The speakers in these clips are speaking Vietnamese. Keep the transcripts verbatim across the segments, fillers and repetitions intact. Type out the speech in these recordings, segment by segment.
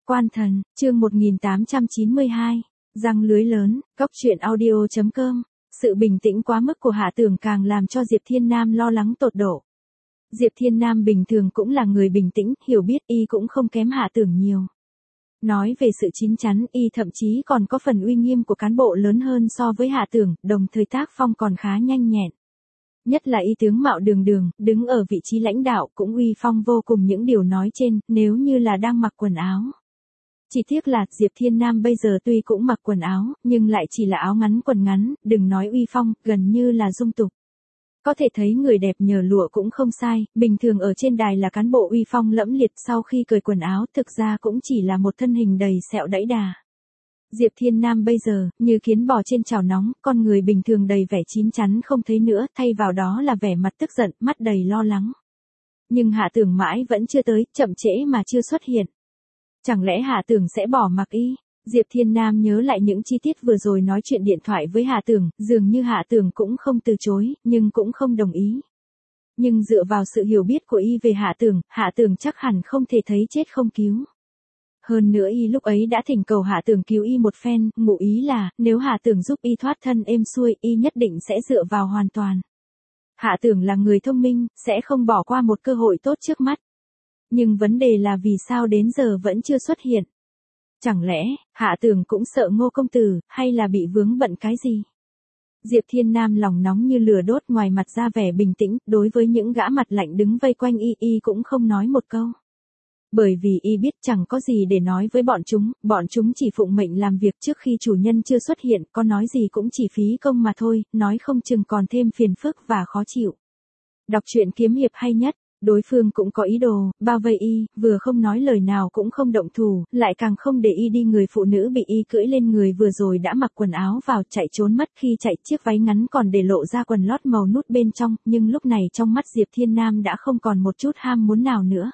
Quan thần, chương một nghìn tám trăm chín mươi hai, răng lưới lớn, cốc truyện audio chấm com. Sự bình tĩnh quá mức của Hạ Tưởng càng làm cho Diệp Thiên Nam lo lắng tột độ. Diệp Thiên Nam bình thường cũng là người bình tĩnh, hiểu biết y cũng không kém Hạ Tưởng nhiều. Nói về sự chín chắn, y thậm chí còn có phần uy nghiêm của cán bộ lớn hơn so với Hạ Tưởng, đồng thời tác phong còn khá nhanh nhẹn. Nhất là y tướng mạo đường đường, đứng ở vị trí lãnh đạo cũng uy phong vô cùng. Những điều nói trên, nếu như là đang mặc quần áo. Chỉ tiếc là, Diệp Thiên Nam bây giờ tuy cũng mặc quần áo, nhưng lại chỉ là áo ngắn quần ngắn, đừng nói uy phong, gần như là dung tục. Có thể thấy người đẹp nhờ lụa cũng không sai, bình thường ở trên đài là cán bộ uy phong lẫm liệt, sau khi cởi quần áo thực ra cũng chỉ là một thân hình đầy sẹo đẫy đà. Diệp Thiên Nam bây giờ, như kiến bò trên chảo nóng, con người bình thường đầy vẻ chín chắn không thấy nữa, thay vào đó là vẻ mặt tức giận, mắt đầy lo lắng. Nhưng Hạ Tưởng mãi vẫn chưa tới, chậm trễ mà chưa xuất hiện. Chẳng lẽ Hạ Tưởng sẽ bỏ mặc y? Diệp Thiên Nam nhớ lại những chi tiết vừa rồi nói chuyện điện thoại với Hạ Tưởng, dường như Hạ Tưởng cũng không từ chối, nhưng cũng không đồng ý. Nhưng dựa vào sự hiểu biết của y về Hạ Tưởng, Hạ Tưởng chắc hẳn không thể thấy chết không cứu. Hơn nữa y lúc ấy đã thỉnh cầu Hạ Tưởng cứu y một phen, ngụ ý là, nếu Hạ Tưởng giúp y thoát thân êm xuôi, y nhất định sẽ dựa vào hoàn toàn. Hạ Tưởng là người thông minh, sẽ không bỏ qua một cơ hội tốt trước mắt. Nhưng vấn đề là vì sao đến giờ vẫn chưa xuất hiện. Chẳng lẽ, Hạ Tưởng cũng sợ Ngô công tử, hay là bị vướng bận cái gì? Diệp Thiên Nam lòng nóng như lửa đốt, ngoài mặt ra vẻ bình tĩnh, đối với những gã mặt lạnh đứng vây quanh y, y cũng không nói một câu. Bởi vì y biết chẳng có gì để nói với bọn chúng, bọn chúng chỉ phụng mệnh làm việc trước khi chủ nhân chưa xuất hiện, có nói gì cũng chỉ phí công mà thôi, nói không chừng còn thêm phiền phức và khó chịu. Đọc truyện kiếm hiệp hay nhất, đối phương cũng có ý đồ, bao vây y, vừa không nói lời nào cũng không động thủ, lại càng không để y đi. Người phụ nữ bị y cưỡi lên người vừa rồi đã mặc quần áo vào chạy trốn mất, khi chạy chiếc váy ngắn còn để lộ ra quần lót màu nút bên trong, nhưng lúc này trong mắt Diệp Thiên Nam đã không còn một chút ham muốn nào nữa.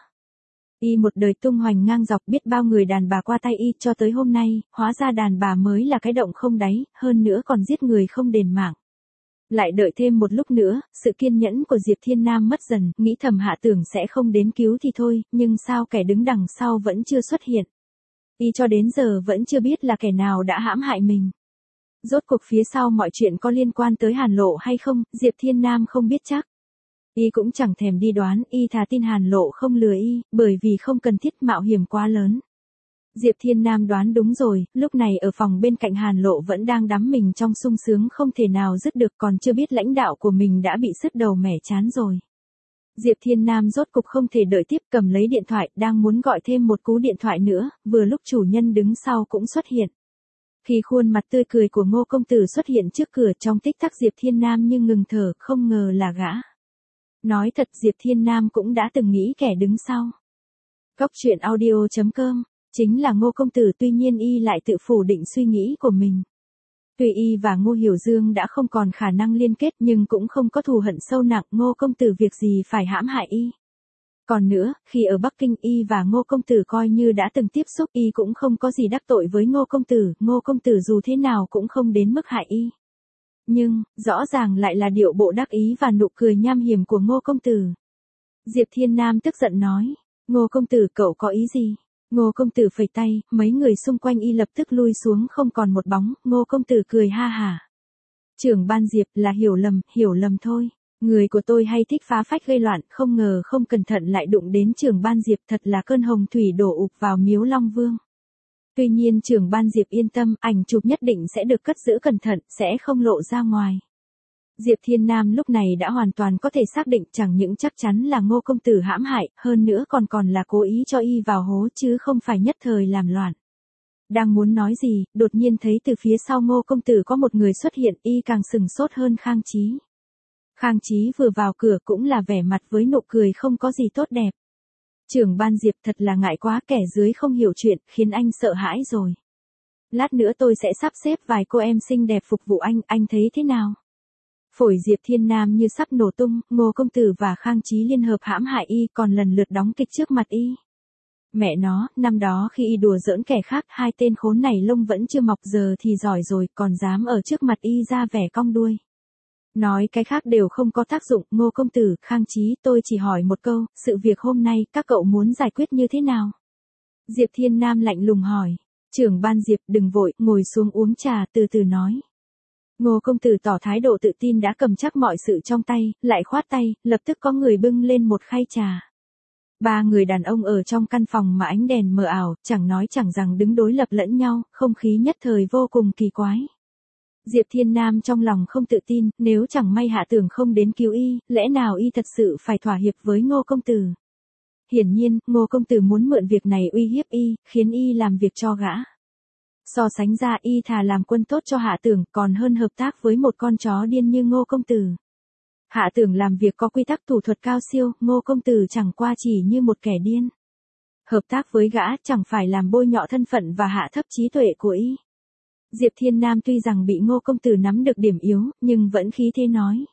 Y một đời tung hoành ngang dọc, biết bao người đàn bà qua tay y cho tới hôm nay, hóa ra đàn bà mới là cái động không đáy, hơn nữa còn giết người không đền mạng. Lại đợi thêm một lúc nữa, sự kiên nhẫn của Diệp Thiên Nam mất dần, nghĩ thầm Hạ Tưởng sẽ không đến cứu thì thôi, nhưng sao kẻ đứng đằng sau vẫn chưa xuất hiện. Y cho đến giờ vẫn chưa biết là kẻ nào đã hãm hại mình. Rốt cuộc phía sau mọi chuyện có liên quan tới Hàn Lộ hay không, Diệp Thiên Nam không biết chắc. Y cũng chẳng thèm đi đoán, y thà tin Hàn Lộ không lừa y, bởi vì không cần thiết mạo hiểm quá lớn. Diệp Thiên Nam đoán đúng rồi, lúc này ở phòng bên cạnh Hàn Lộ vẫn đang đắm mình trong sung sướng không thể nào dứt được, còn chưa biết lãnh đạo của mình đã bị sứt đầu mẻ chán rồi. Diệp Thiên Nam rốt cục không thể đợi tiếp, cầm lấy điện thoại, đang muốn gọi thêm một cú điện thoại nữa, vừa lúc chủ nhân đứng sau cũng xuất hiện. Khi khuôn mặt tươi cười của Ngô công tử xuất hiện trước cửa, trong tích tắc Diệp Thiên Nam như ngừng thở, không ngờ là gã. Nói thật, Diệp Thiên Nam cũng đã từng nghĩ kẻ đứng sau. Cốc truyện audio chấm com, chính là Ngô công tử, tuy nhiên y lại tự phủ định suy nghĩ của mình. Tuy y và Ngô Hiểu Dương đã không còn khả năng liên kết, nhưng cũng không có thù hận sâu nặng, Ngô công tử việc gì phải hãm hại y. Còn nữa, khi ở Bắc Kinh y và Ngô công tử coi như đã từng tiếp xúc, y cũng không có gì đắc tội với Ngô công tử, Ngô công tử dù thế nào cũng không đến mức hại y. Nhưng, rõ ràng lại là điệu bộ đắc ý và nụ cười nham hiểm của Ngô công tử. Diệp Thiên Nam tức giận nói, Ngô công tử cậu có ý gì? Ngô công tử phẩy tay, mấy người xung quanh y lập tức lui xuống không còn một bóng, Ngô công tử cười ha hả. Trưởng ban Diệp, là hiểu lầm, hiểu lầm thôi. Người của tôi hay thích phá phách gây loạn, không ngờ không cẩn thận lại đụng đến trưởng ban Diệp, thật là cơn hồng thủy đổ ụp vào miếu Long Vương. Tuy nhiên trưởng ban Diệp yên tâm, ảnh chụp nhất định sẽ được cất giữ cẩn thận, sẽ không lộ ra ngoài. Diệp Thiên Nam lúc này đã hoàn toàn có thể xác định chẳng những chắc chắn là Ngô công tử hãm hại, hơn nữa còn còn là cố ý cho y vào hố chứ không phải nhất thời làm loạn. Đang muốn nói gì, đột nhiên thấy từ phía sau Ngô công tử có một người xuất hiện, y càng sừng sốt hơn Khang Chí. Khang Chí vừa vào cửa cũng là vẻ mặt với nụ cười không có gì tốt đẹp. Trưởng ban Diệp, thật là ngại quá, kẻ dưới không hiểu chuyện, khiến anh sợ hãi rồi. Lát nữa tôi sẽ sắp xếp vài cô em xinh đẹp phục vụ anh, anh thấy thế nào? Phổi Diệp Thiên Nam như sắp nổ tung, Ngô công tử và Khang Chí liên hợp hãm hại y, còn lần lượt đóng kịch trước mặt y. Mẹ nó, năm đó khi y đùa giỡn kẻ khác, hai tên khốn này lông vẫn chưa mọc, giờ thì giỏi rồi, còn dám ở trước mặt y ra vẻ cong đuôi. Nói cái khác đều không có tác dụng, Ngô công tử, Khang Chí, tôi chỉ hỏi một câu, sự việc hôm nay các cậu muốn giải quyết như thế nào? Diệp Thiên Nam lạnh lùng hỏi. Trưởng ban Diệp đừng vội, ngồi xuống uống trà từ từ nói. Ngô công tử tỏ thái độ tự tin đã cầm chắc mọi sự trong tay, lại khoát tay, lập tức có người bưng lên một khay trà. Ba người đàn ông ở trong căn phòng mà ánh đèn mờ ảo, chẳng nói chẳng rằng đứng đối lập lẫn nhau, không khí nhất thời vô cùng kỳ quái. Diệp Thiên Nam trong lòng không tự tin, nếu chẳng may Hạ Tưởng không đến cứu y, lẽ nào y thật sự phải thỏa hiệp với Ngô công tử? Hiển nhiên, Ngô công tử muốn mượn việc này uy hiếp y, khiến y làm việc cho gã. So sánh ra y thà làm quân tốt cho Hạ Tưởng còn hơn hợp tác với một con chó điên như Ngô công tử. Hạ Tưởng làm việc có quy tắc thủ thuật cao siêu, Ngô công tử chẳng qua chỉ như một kẻ điên. Hợp tác với gã chẳng phải làm bôi nhọ thân phận và hạ thấp trí tuệ của y. Diệp Thiên Nam tuy rằng bị Ngô công tử nắm được điểm yếu, nhưng vẫn khí thế nói.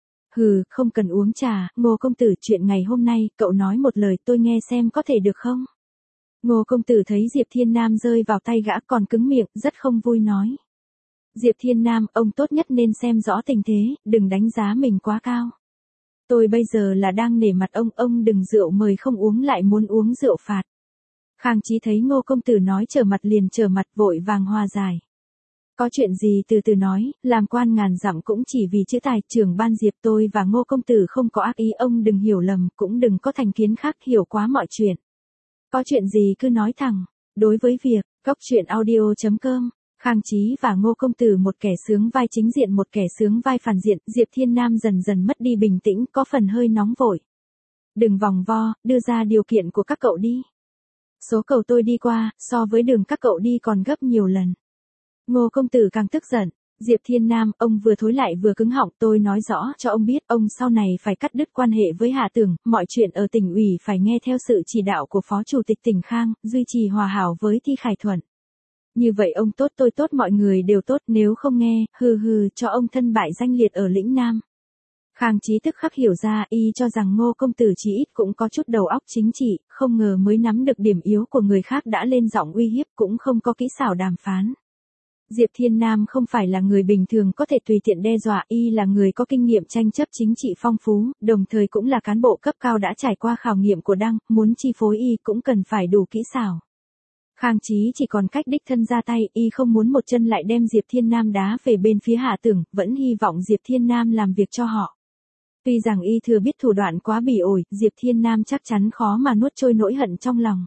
Hừ, không cần uống trà, Ngô công tử, chuyện ngày hôm nay, cậu nói một lời tôi nghe xem có thể được không? Ngô công tử thấy Diệp Thiên Nam rơi vào tay gã còn cứng miệng, rất không vui nói. Diệp Thiên Nam, ông tốt nhất nên xem rõ tình thế, đừng đánh giá mình quá cao. Tôi bây giờ là đang nể mặt ông, ông đừng rượu mời không uống lại muốn uống rượu phạt. Khang Chí thấy Ngô công tử nói trở mặt liền trở mặt, vội vàng hòa giải. Có chuyện gì từ từ nói, làm quan ngàn dặm cũng chỉ vì chữ tài. Trưởng ban Diệp, tôi và Ngô công tử không có ác ý, ông đừng hiểu lầm, cũng đừng có thành kiến khác hiểu quá mọi chuyện. Có chuyện gì cứ nói thẳng. Đối với việc, cốc truyện audio chấm com, Khang Chí và Ngô công tử một kẻ sướng vai chính diện một kẻ sướng vai phản diện, Diệp Thiên Nam dần dần mất đi bình tĩnh, có phần hơi nóng vội. Đừng vòng vo, đưa ra điều kiện của các cậu đi. Số cầu tôi đi qua, so với đường các cậu đi còn gấp nhiều lần. Ngô công tử càng tức giận. Diệp Thiên Nam, ông vừa thối lại vừa cứng họng, tôi nói rõ cho ông biết, ông sau này phải cắt đứt quan hệ với Hạ Tưởng, mọi chuyện ở tỉnh ủy phải nghe theo sự chỉ đạo của Phó Chủ tịch tỉnh Khang, duy trì hòa hảo với Thi Khải Thuận. Như vậy ông tốt tôi tốt mọi người đều tốt, nếu không nghe, hừ hừ cho ông thân bại danh liệt ở lĩnh Nam. Khang Chí tức khắc hiểu ra, y cho rằng Ngô công tử chỉ ít cũng có chút đầu óc chính trị, không ngờ mới nắm được điểm yếu của người khác đã lên giọng uy hiếp, cũng không có kỹ xảo đàm phán. Diệp Thiên Nam không phải là người bình thường có thể tùy tiện đe dọa, y là người có kinh nghiệm tranh chấp chính trị phong phú, đồng thời cũng là cán bộ cấp cao đã trải qua khảo nghiệm của Đăng, muốn chi phối y cũng cần phải đủ kỹ xảo. Khang Chí chỉ còn cách đích thân ra tay, y không muốn một chân lại đem Diệp Thiên Nam đá về bên phía Hạ Tưởng, vẫn hy vọng Diệp Thiên Nam làm việc cho họ. Tuy rằng y thừa biết thủ đoạn quá bỉ ổi, Diệp Thiên Nam chắc chắn khó mà nuốt trôi nỗi hận trong lòng.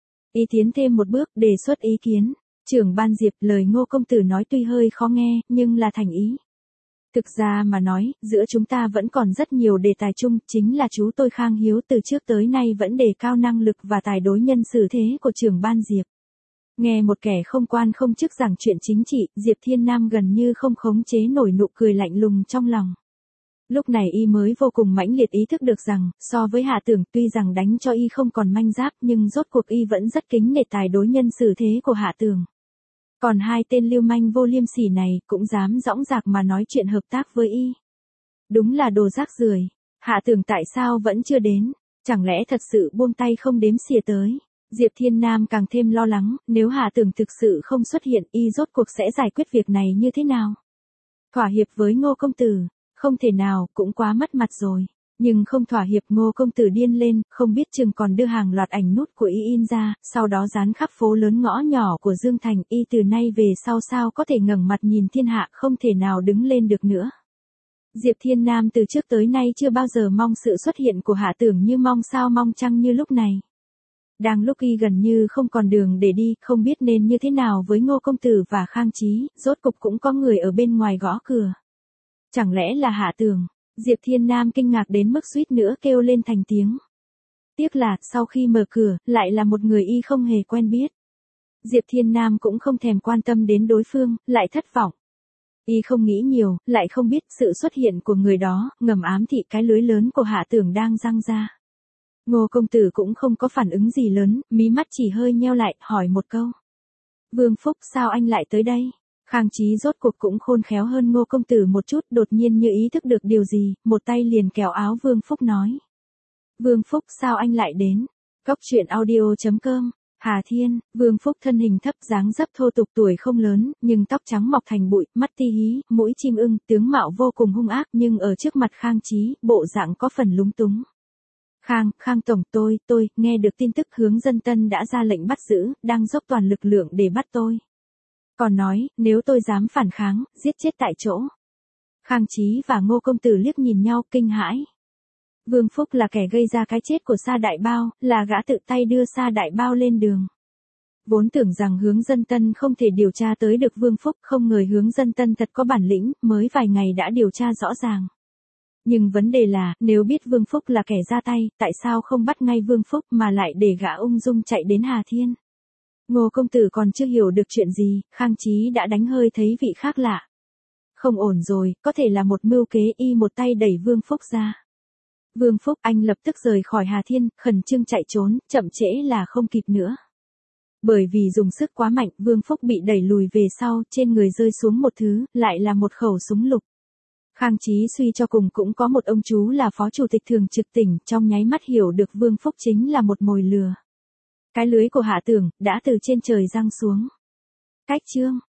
Y tiến thêm một bước, đề xuất ý kiến. Trưởng ban Diệp, lời Ngô công tử nói tuy hơi khó nghe, nhưng là thành ý. Thực ra mà nói, giữa chúng ta vẫn còn rất nhiều đề tài chung, chính là chú tôi Khang Hiếu từ trước tới nay vẫn đề cao năng lực và tài đối nhân xử thế của trưởng ban Diệp. Nghe một kẻ không quan không chức giảng chuyện chính trị, Diệp Thiên Nam gần như không khống chế nổi nụ cười lạnh lùng trong lòng. Lúc này y mới vô cùng mãnh liệt ý thức được rằng, so với Hạ Tưởng tuy rằng đánh cho y không còn manh giáp nhưng rốt cuộc y vẫn rất kính nể tài đối nhân xử thế của Hạ Tưởng. Còn hai tên lưu manh vô liêm sỉ này cũng dám dõng dạc mà nói chuyện hợp tác với y. Đúng là đồ rác rưởi. Hạ Tưởng tại sao vẫn chưa đến? Chẳng lẽ thật sự buông tay không đếm xỉa tới? Diệp Thiên Nam càng thêm lo lắng, nếu Hạ Tưởng thực sự không xuất hiện, y rốt cuộc sẽ giải quyết việc này như thế nào? Thỏa hiệp với Ngô công tử, không thể nào, cũng quá mất mặt rồi. Nhưng không thỏa hiệp, Ngô công tử điên lên, không biết chừng còn đưa hàng loạt ảnh nút của y in ra, sau đó dán khắp phố lớn ngõ nhỏ của Dương Thành, y từ nay về sau sao có thể ngẩng mặt nhìn thiên hạ, không thể nào đứng lên được nữa. Diệp Thiên Nam từ trước tới nay chưa bao giờ mong sự xuất hiện của Hạ Tưởng như mong sao mong trăng như lúc này. Đang lúc y gần như không còn đường để đi, không biết nên như thế nào với Ngô công tử và Khang Chí, rốt cục cũng có người ở bên ngoài gõ cửa. Chẳng lẽ là Hạ Tưởng? Diệp Thiên Nam kinh ngạc đến mức suýt nữa kêu lên thành tiếng. Tiếc là, sau khi mở cửa, lại là một người y không hề quen biết. Diệp Thiên Nam cũng không thèm quan tâm đến đối phương, lại thất vọng. Y không nghĩ nhiều, lại không biết sự xuất hiện của người đó, ngầm ám thị cái lưới lớn của Hạ Tưởng đang giăng ra. Ngô công tử cũng không có phản ứng gì lớn, mí mắt chỉ hơi nheo lại, hỏi một câu. Vương Phúc, sao anh lại tới đây? Khang Chí rốt cuộc cũng khôn khéo hơn Ngô công tử một chút, đột nhiên như ý thức được điều gì, một tay liền kéo áo Vương Phúc nói. Vương Phúc, sao anh lại đến? Cốc truyện audio chấm com. Hà Thiên, Vương Phúc thân hình thấp, dáng dấp thô tục, tuổi không lớn, nhưng tóc trắng mọc thành bụi, mắt ti hí, mũi chim ưng, tướng mạo vô cùng hung ác, nhưng ở trước mặt Khang Chí, bộ dạng có phần lúng túng. Khang, Khang Tổng tôi, tôi, nghe được tin tức hướng dân Tân đã ra lệnh bắt giữ, đang dốc toàn lực lượng để bắt tôi. Còn nói, nếu tôi dám phản kháng, giết chết tại chỗ. Khang Chí và Ngô Công Tử liếc nhìn nhau kinh hãi. Vương Phúc là kẻ gây ra cái chết của Sa Đại Bao, là gã tự tay đưa Sa Đại Bao lên đường. Vốn tưởng rằng hướng dân Tân không thể điều tra tới được Vương Phúc, không ngờ hướng dân Tân thật có bản lĩnh, mới vài ngày đã điều tra rõ ràng. Nhưng vấn đề là, nếu biết Vương Phúc là kẻ ra tay, tại sao không bắt ngay Vương Phúc mà lại để gã ung dung chạy đến Hà Thiên? Ngô Công Tử còn chưa hiểu được chuyện gì, Khang Chí đã đánh hơi thấy vị khác lạ. Không ổn rồi, có thể là một mưu kế, y một tay đẩy Vương Phúc ra. Vương Phúc, anh lập tức rời khỏi Hà Thiên, khẩn trương chạy trốn, chậm trễ là không kịp nữa. Bởi vì dùng sức quá mạnh, Vương Phúc bị đẩy lùi về sau, trên người rơi xuống một thứ, lại là một khẩu súng lục. Khang Chí suy cho cùng cũng có một ông chú là phó chủ tịch thường trực tỉnh, trong nháy mắt hiểu được Vương Phúc chính là một mồi lừa. Cái lưới của Hạ Tưởng, đã từ trên trời giăng xuống. Cách chương.